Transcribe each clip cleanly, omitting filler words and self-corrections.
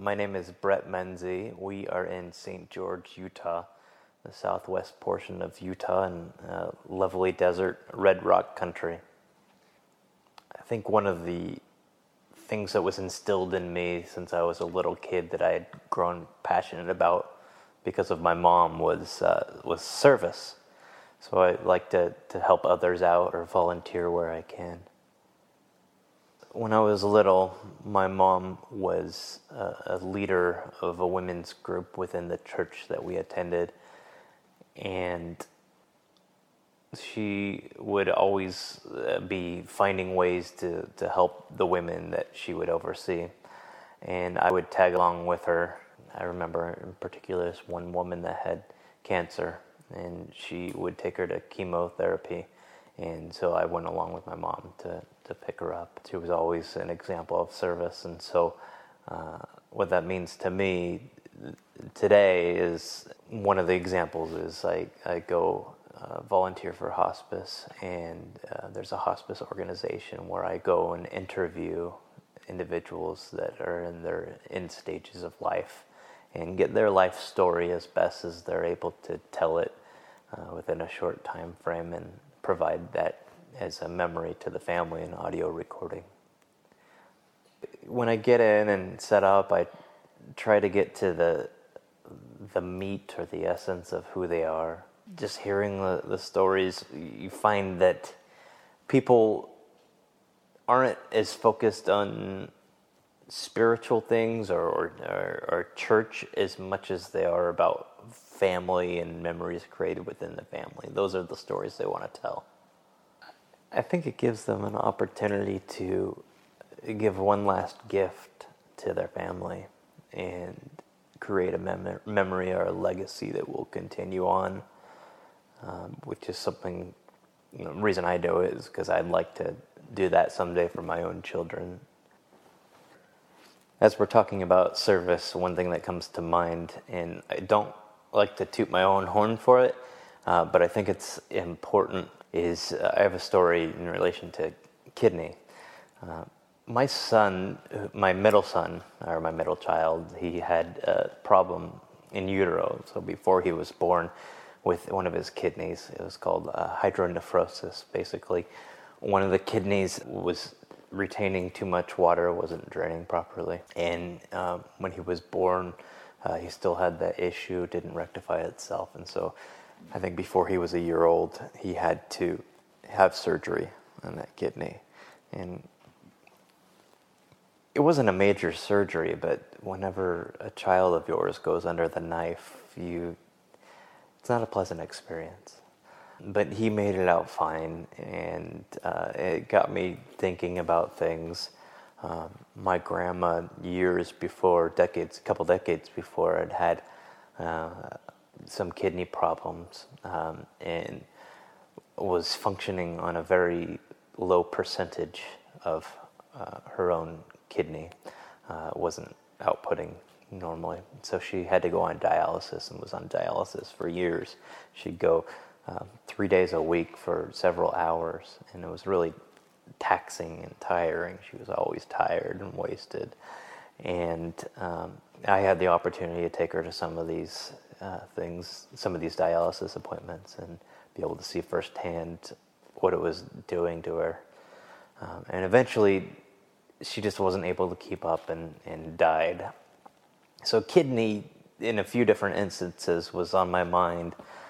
My name is Brett Menzie. We are in St. George, Utah, the southwest portion of Utah in lovely desert red rock country. I think one of the things that was instilled in me since I was a little kid that I had grown passionate about because of my mom was service. So I like to help others out or volunteer where I can. When I was little, my mom was a leader of a women's group within the church that we attended, and she would always be finding ways to help the women that she would oversee, and I would tag along with her. I remember in particular this one woman that had cancer, and she would take her to chemotherapy, and so I went along with my mom to pick her up. She was always an example of service, and so what that means to me today is one of the examples is I go volunteer for hospice, and there's a hospice organization where I go and interview individuals that are in their end stages of life and get their life story as best as they're able to tell it within a short time frame and provide that as a memory to the family in audio recording. When I get in and set up, I try to get to the meat or the essence of who they are. Just hearing the stories, you find that people aren't as focused on spiritual things or church as much as they are about family and memories created within the family. Those are the stories they want to tell. I think it gives them an opportunity to give one last gift to their family and create a memory or a legacy that will continue on, which is something, the reason I do it is because I'd like to do that someday for my own children. As we're talking about service, one thing that comes to mind, and I don't like to toot my own horn for it, but I think it's important, is I have a story in relation to kidney. My son, my middle son, or my middle child, he had a problem in utero. So before he was born with one of his kidneys, it was called hydronephrosis. Basically, one of the kidneys was retaining too much water, wasn't draining properly. And when he was born, he still had that issue, didn't rectify itself. And so I think before he was a year old, he had to have surgery on that kidney. And it wasn't a major surgery, but whenever a child of yours goes under the knife, it's not a pleasant experience. But he made it out fine, and it got me thinking about things. My grandma, years before, a couple decades before, had some kidney problems, and was functioning on a very low percentage of her own kidney, wasn't outputting normally. So she had to go on dialysis and was on dialysis for years. She'd go 3 days a week for several hours, and it was really taxing and tiring. She was always tired and wasted. And I had the opportunity to take her to some of these things, some of these dialysis appointments, and be able to see firsthand what it was doing to her. And eventually, she just wasn't able to keep up and died. So kidney, in a few different instances, was on my mind.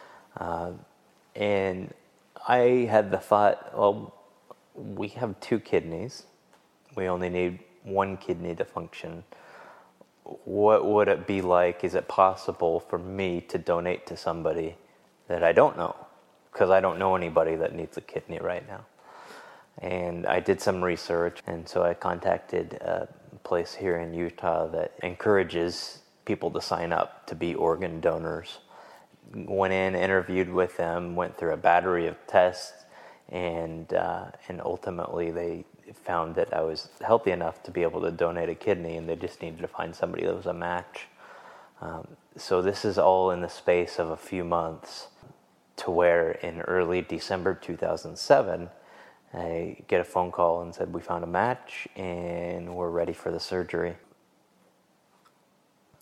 And I had the thought, well, we have 2 kidneys. We only need 1 kidney to function. What would it be like? Is it possible for me to donate to somebody that I don't know? Because I don't know anybody that needs a kidney right now. And I did some research, and so I contacted a place here in Utah that encourages people to sign up to be organ donors. Went in, interviewed with them, went through a battery of tests, and ultimately they found that I was healthy enough to be able to donate a kidney, and they just needed to find somebody that was a match. So this is all in the space of a few months, to where in early December 2007, I get a phone call and said, we found a match and we're ready for the surgery.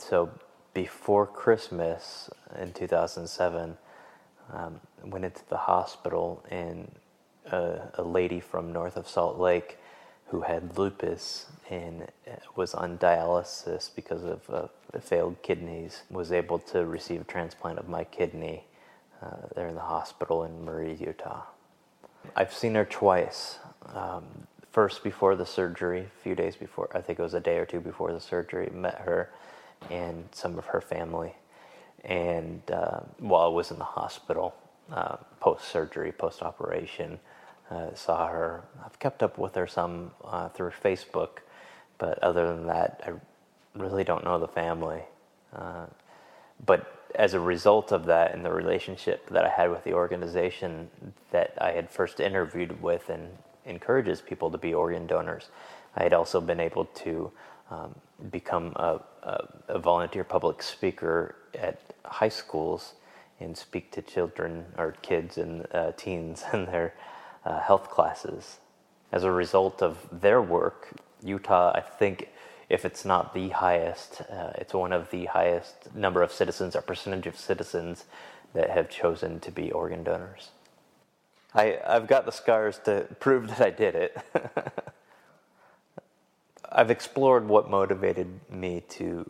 So before Christmas in 2007, went into the hospital, and a lady from north of Salt Lake who had lupus and was on dialysis because of failed kidneys was able to receive a transplant of my kidney there in the hospital in Murray, Utah. I've seen her twice. First before the surgery, a few days before, I think it was a day or two before the surgery, met her and some of her family. And while I was in the hospital, post-surgery, post-operation, saw her. I've kept up with her some through Facebook, but other than that, I really don't know the family. But as a result of that and the relationship that I had with the organization that I had first interviewed with and encourages people to be organ donors, I had also been able to become a volunteer public speaker at high schools and speak to children or kids and teens in their health classes. As a result of their work, Utah, I think, if it's not the highest, it's one of the highest number of citizens or percentage of citizens that have chosen to be organ donors. I've got the scars to prove that I did it. I've explored what motivated me to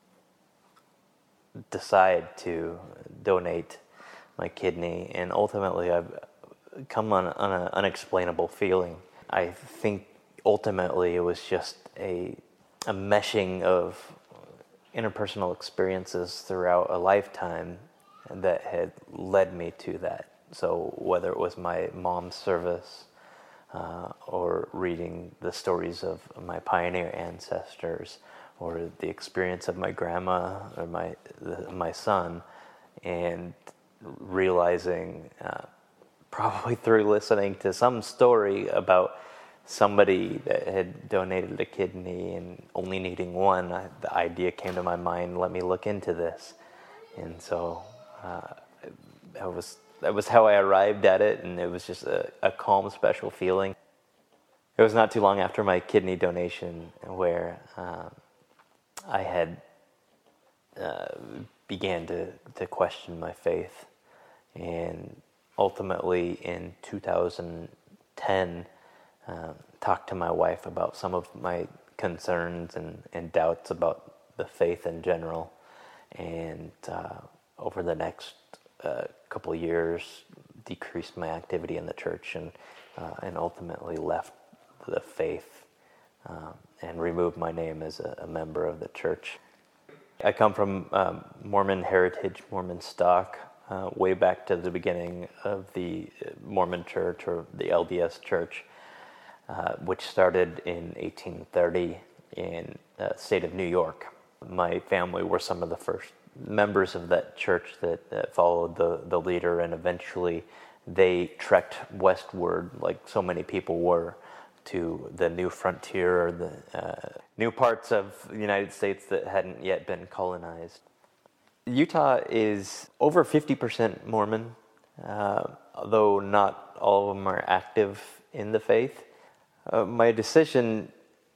decide to donate my kidney, and ultimately I've come on an unexplainable feeling. I think ultimately it was just a meshing of interpersonal experiences throughout a lifetime that had led me to that. So whether it was my mom's service or reading the stories of my pioneer ancestors, or the experience of my grandma or my son, and realizing probably through listening to some story about somebody that had donated a kidney and only needing one, the idea came to my mind, let me look into this. And so that was how I arrived at it, and it was just a calm, special feeling. It was not too long after my kidney donation where I had began to question my faith, and ultimately in 2010 talked to my wife about some of my concerns and doubts about the faith in general, and over the next couple of years decreased my activity in the church and ultimately left the faith and removed my name as a member of the church. I come from Mormon heritage, Mormon stock, way back to the beginning of the Mormon church, or the LDS church, which started in 1830 in the state of New York. My family were some of the first members of that church that followed the leader, and eventually they trekked westward, like so many people were, to the new frontier, or the new parts of the United States that hadn't yet been colonized. Utah is over 50% Mormon, though not all of them are active in the faith. My decision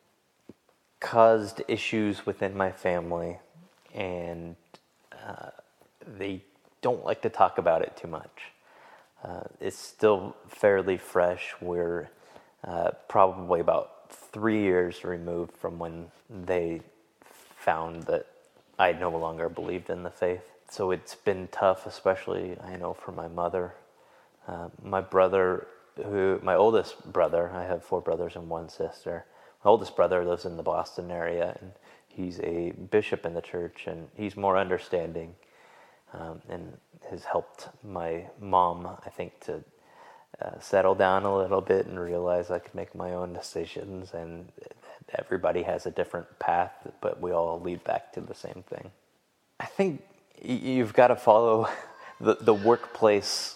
caused issues within my family, and they don't like to talk about it too much. It's still fairly fresh. We're probably about 3 years removed from when they found that I no longer believed in the faith. So it's been tough, especially, I know, for my mother. My oldest brother, I have 4 brothers and 1 sister. My oldest brother lives in the Boston area, and he's a bishop in the church, and he's more understanding, and has helped my mom, I think, to settle down a little bit and realize I could make my own decisions, and everybody has a different path, but we all lead back to the same thing. I think you've got to follow the workplace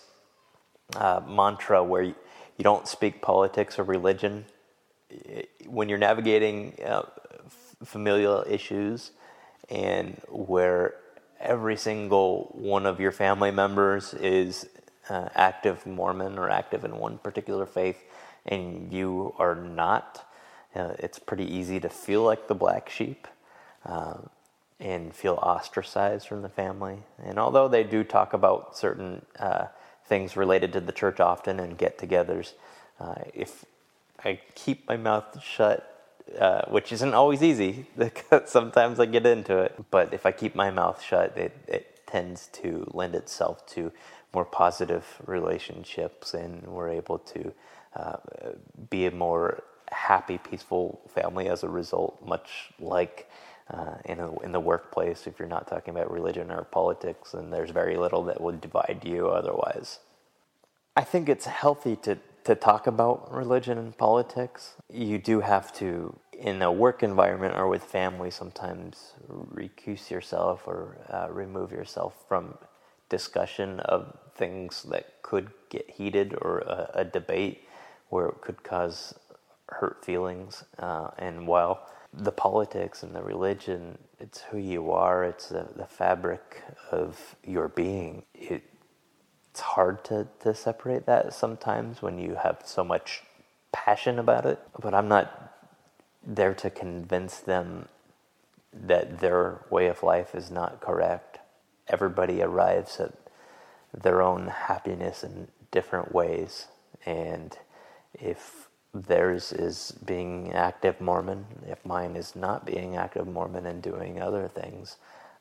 mantra where you don't speak politics or religion. When you're navigating familial issues, and where every single one of your family members is active Mormon or active in one particular faith, and you are not, it's pretty easy to feel like the black sheep. and feel ostracized from the family. And although they do talk about certain things related to the church often and get-togethers, if I keep my mouth shut, which isn't always easy, because sometimes I get into it, but if I keep my mouth shut, it tends to lend itself to more positive relationships, and we're able to be a more happy, peaceful family as a result, much like in the workplace. If you're not talking about religion or politics, then there's very little that would divide you otherwise. I think it's healthy to talk about religion and politics. You do have to, in a work environment or with family, sometimes recuse yourself or remove yourself from discussion of things that could get heated, or a debate where it could cause hurt feelings. And while the politics and the religion, it's who you are, it's the fabric of your being, it's hard to separate that sometimes when you have so much passion about it. But I'm not there to convince them that their way of life is not correct. Everybody arrives at their own happiness in different ways, and if theirs is being active Mormon, if mine is not being active Mormon and doing other things,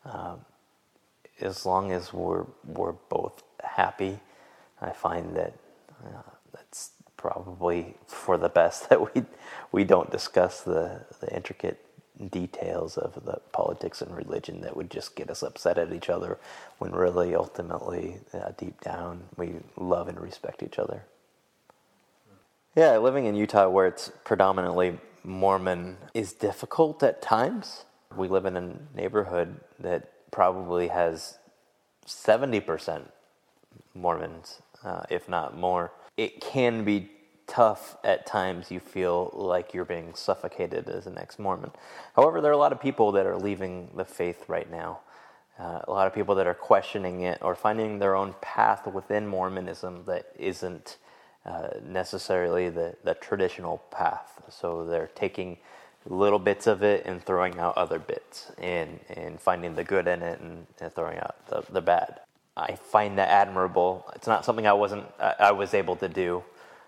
as long as we're both happy, I find that that's probably for the best, that we don't discuss the intricate details of the politics and religion that would just get us upset at each other, when really ultimately deep down we love and respect each other. Yeah, living in Utah, where it's predominantly Mormon, is difficult at times. We live in a neighborhood that probably has 70% Mormons, if not more. It can be tough at times. You feel like you're being suffocated as an ex-Mormon. However, there are a lot of people that are leaving the faith right now. A lot of people that are questioning it or finding their own path within Mormonism that isn't necessarily the traditional path. So they're taking little bits of it and throwing out other bits, and finding the good in it and throwing out the bad. I find that admirable. It's not something I was able to do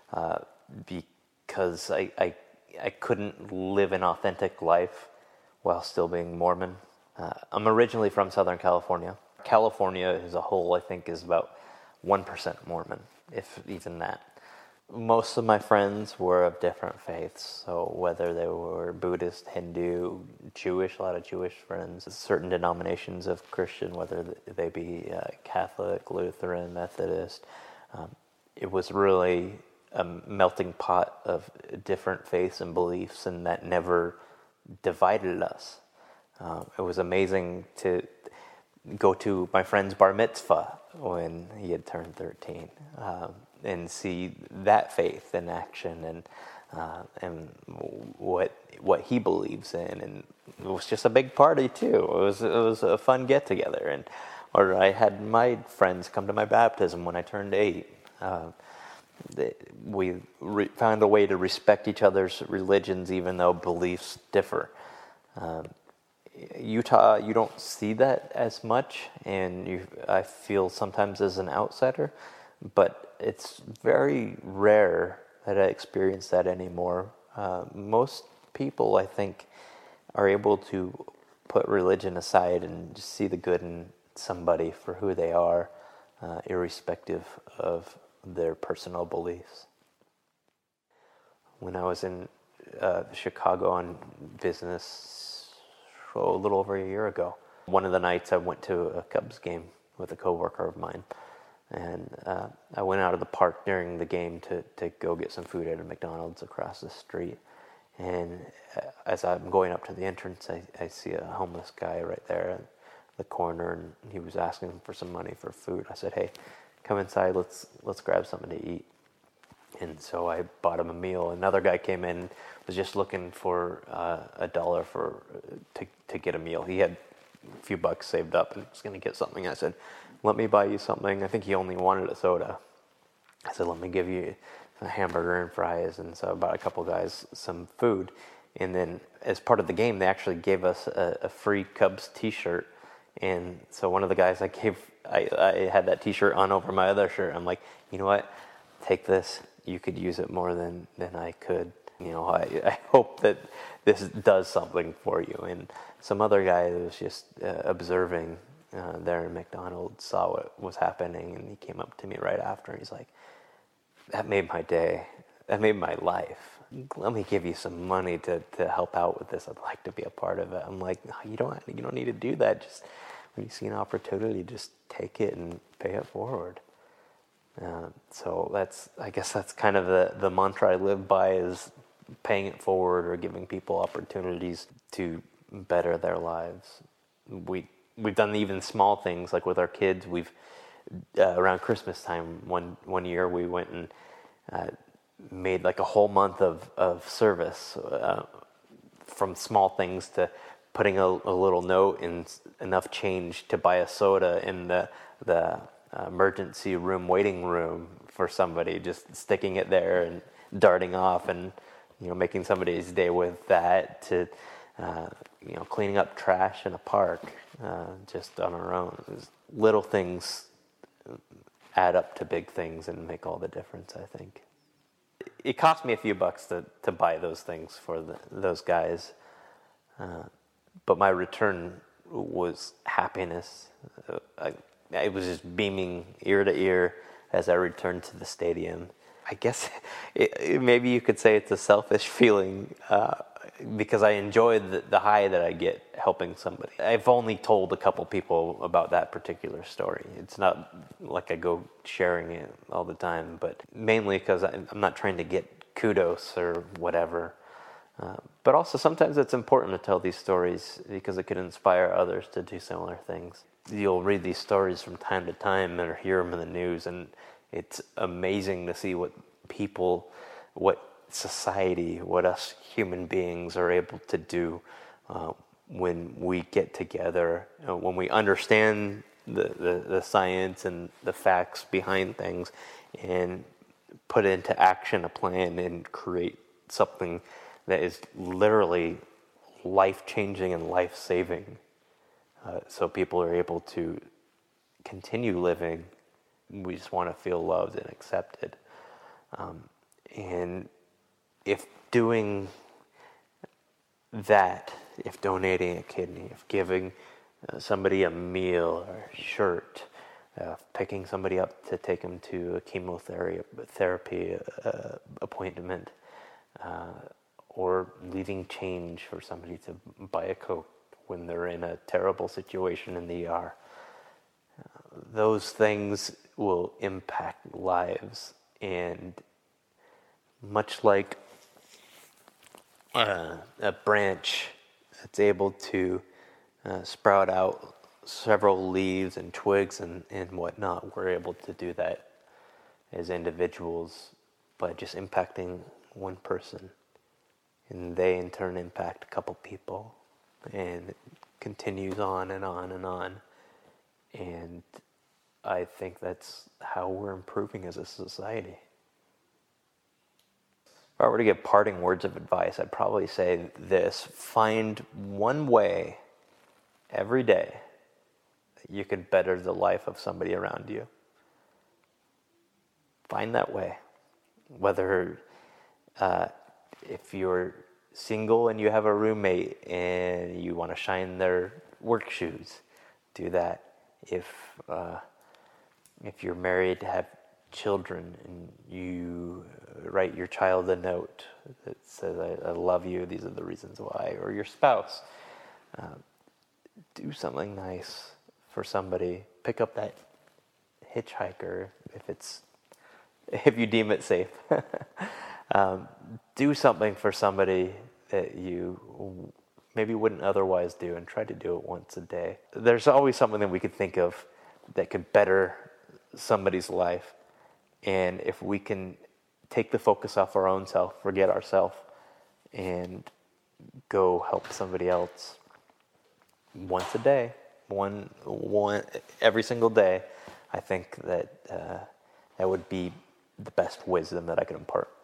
because I couldn't live an authentic life while still being Mormon. I'm originally from Southern California. California as a whole, I think, is about 1% Mormon, if even that. Most of my friends were of different faiths, so whether they were Buddhist, Hindu, Jewish, a lot of Jewish friends, certain denominations of Christian, whether they be Catholic, Lutheran, Methodist, it was really a melting pot of different faiths and beliefs, and that never divided us. It was amazing to go to my friend's bar mitzvah when he had turned 13. And see that faith in action, and what he believes in, and it was just a big party too. It was a fun get together, or I had my friends come to my baptism when I turned 8. We found a way to respect each other's religions, even though beliefs differ. Utah, you don't see that as much, and I feel sometimes as an outsider. But it's very rare that I experience that anymore. Most people, I think, are able to put religion aside and just see the good in somebody for who they are, irrespective of their personal beliefs. When I was in Chicago on business a little over a year ago, one of the nights I went to a Cubs game with a coworker of mine. And I went out of the park during the game to go get some food at a McDonald's across the street. And as I'm going up to the entrance, I see a homeless guy right there at the corner, and he was asking for some money for food. I said, "Hey, come inside. Let's grab something to eat." And so I bought him a meal. Another guy came in, was just looking for $1 to get a meal. He had a few bucks saved up and was going to get something. I said, "Let me buy you something." I think he only wanted a soda. I said, "Let me give you a hamburger and fries." And so I bought a couple guys some food. And then as part of the game, they actually gave us a free Cubs t-shirt. And so one of the guys I had that t-shirt on over my other shirt. I'm like, you know what? Take this. You could use it more than I could. I hope that this does something for you. And some other guy that was just observing there in McDonald's saw what was happening, and he came up to me right after. And he's like, that made my day. That made my life. Let me give you some money to help out with this. I'd like to be a part of it. I'm like, no, you don't need to do that. Just when you see an opportunity, just take it and pay it forward. So I guess that's kind of the mantra I live by, is paying it forward or giving people opportunities to better their lives. We've done even small things, like with our kids. We've around Christmas time one year we went and made like a whole month of service, from small things to putting a little note and enough change to buy a soda in the emergency room waiting room for somebody, just sticking it there and darting off, and making somebody's day with that, to cleaning up trash in a park just on our own. Little things add up to big things and make all the difference, I think. It cost me a few bucks to buy those things for those guys, but my return was happiness. I was just beaming ear to ear as I returned to the stadium. I guess maybe you could say it's a selfish feeling, because I enjoyed the high that I get helping somebody. I've only told a couple people about that particular story. It's not like I go sharing it all the time, but mainly because I'm not trying to get kudos or whatever. But also sometimes it's important to tell these stories because it could inspire others to do similar things. You'll read these stories from time to time or hear them in the news, and it's amazing to see what people, what society, what us human beings are able to do when we get together, when we understand the science and the facts behind things, and put into action a plan and create something that is literally life-changing and life-saving. So people are able to continue living. We just want to feel loved and accepted. And if doing that, if donating a kidney, if giving somebody a meal or a shirt, picking somebody up to take them to a chemotherapy appointment, or leaving change for somebody to buy a Coke when they're in a terrible situation in the ER, those things will impact lives. And much like a branch that's able to sprout out several leaves and twigs and whatnot, we're able to do that as individuals by just impacting one person. And they in turn impact a couple people. And it continues on and on and on. And I think that's how we're improving as a society. If I were to give parting words of advice, I'd probably say this: find one way every day that you could better the life of somebody around you. Find that way. Whether if you're single and you have a roommate and you want to shine their work shoes, do that. If you're married, have children, and you write your child a note that says, I love you, these are the reasons why, or your spouse, do something nice for somebody. Pick up that hitchhiker if you deem it safe. Do something for somebody that you maybe wouldn't otherwise do, and try to do it once a day. There's always something that we could think of that could better somebody's life. And if we can take the focus off our own self, forget ourselves, and go help somebody else once a day, one every single day, I think that that would be the best wisdom that I could impart.